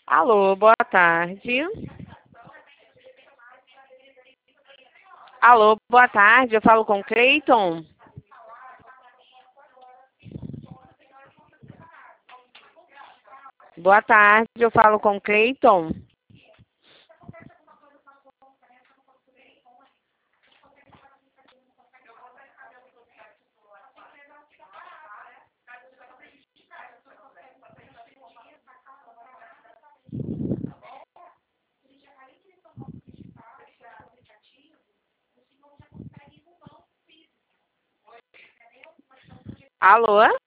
Alô, boa tarde. Alô, boa tarde. Eu falo com Cleiton. Boa tarde, eu falo com Cleiton. Alô?